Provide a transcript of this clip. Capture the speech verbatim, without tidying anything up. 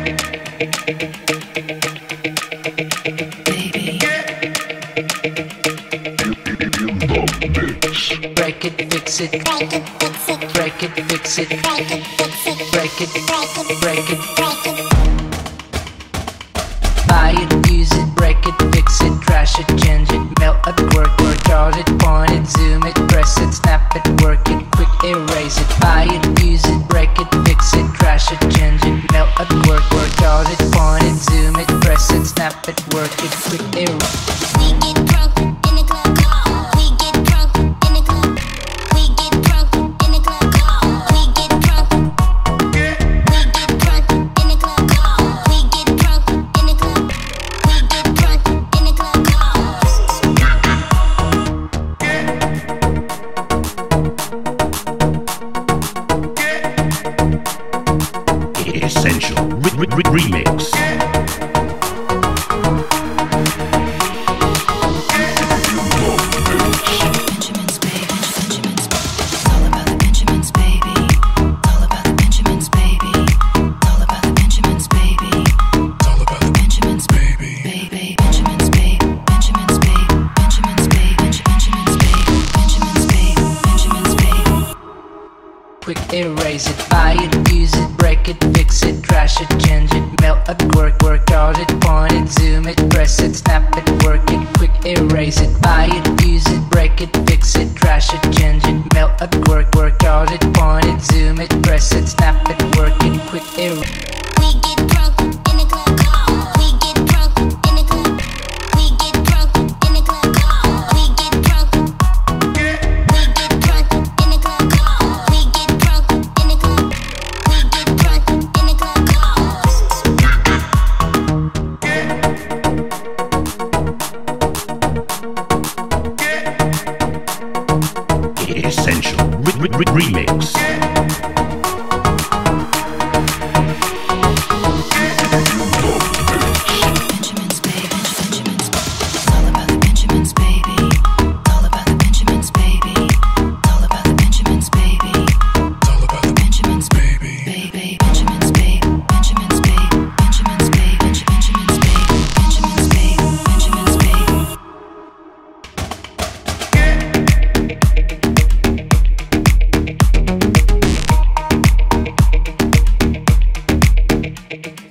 Break it, fix it. Break it, fix it. Break it, fix it. Break it, fix it. Break it, break it, break it, break it. Buy it, use it, break it, fix it, trash it, change it, melt it, work, work, charge it, point it, zoom it, press it, snap it, work it, quick erase it. Buy it, use it, break it, fix it, trash it, change it, melt it, work, work, charge it, point it, zoom it, press it, snap it, work it, quick erase. We get drunk in the club. We get drunk in the club. We get drunk in the club. We get drunk. We get drunk in the club. We get drunk in the club. We get drunk in the club. Essential re re re remix. Quick erase it, buy it, use it, break it, fix it, trash it, change it, melt it, work, work, charge it, point it, zoom it, press it, snap it, work it, quick erase it, buy it, use it, break it, fix it, trash it, change it, melt it, work, work, charge it, point it, zoom it, press it, snap it, work it, quick erase. We get drunk in the club. We get drunk in the club. We get drunk in the club. We get drunk. We get drunk in the club. We get drunk in the club. We get drunk in the club. Essential re re re remix. Thank you.